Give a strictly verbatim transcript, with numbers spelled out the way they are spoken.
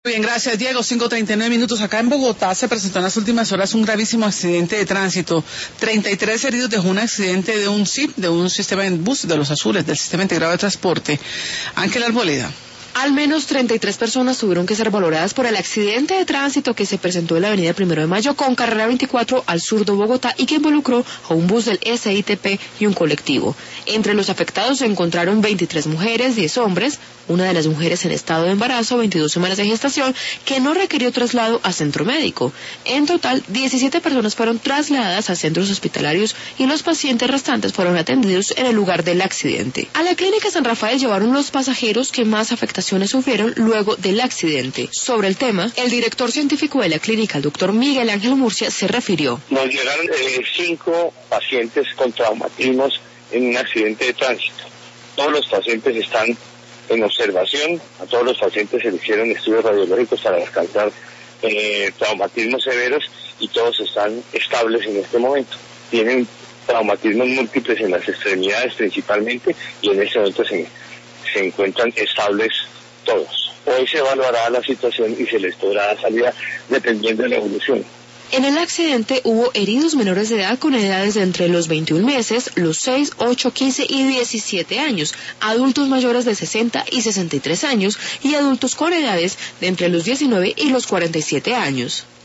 Bien, gracias Diego. cinco treinta y nueve minutos. Acá en Bogotá se presentó en las últimas horas un gravísimo accidente de tránsito. treinta y tres heridos dejó un accidente de un S I P, de un sistema de bus de los azules, del Sistema Integrado de Transporte. Ángel Arboleda. Al menos treinta y tres personas tuvieron que ser valoradas por el accidente de tránsito que se presentó en la avenida Primero de Mayo con carrera veinticuatro al sur de Bogotá y que involucró a un bus del S I T P y un colectivo. Entre los afectados se encontraron veintitrés mujeres, diez hombres, una de las mujeres en estado de embarazo, veintidós semanas de gestación, que no requirió traslado a centro médico. En total, diecisiete personas fueron trasladadas a centros hospitalarios y los pacientes restantes fueron atendidos en el lugar del accidente. A la clínica San Rafael llevaron los pasajeros que más afectaciones sufrieron luego del accidente. Sobre el tema, el director científico de la clínica, el doctor Miguel Ángel Murcia, se refirió. Nos llegaron eh, cinco pacientes con traumatismos en un accidente de tránsito. Todos los pacientes están en observación, a todos los pacientes se les hicieron estudios radiológicos para descartar eh, traumatismos severos y todos están estables en este momento. Tienen traumatismos múltiples en las extremidades principalmente y en este momento se, se encuentran estables todos. Hoy se evaluará la situación y se les podrá dar salida dependiendo de la evolución. En el accidente hubo heridos menores de edad con edades de entre los veintiún meses, los seis, ocho, quince y diecisiete años, adultos mayores de sesenta y sesenta y tres años y adultos con edades de entre los diecinueve y los cuarenta y siete años.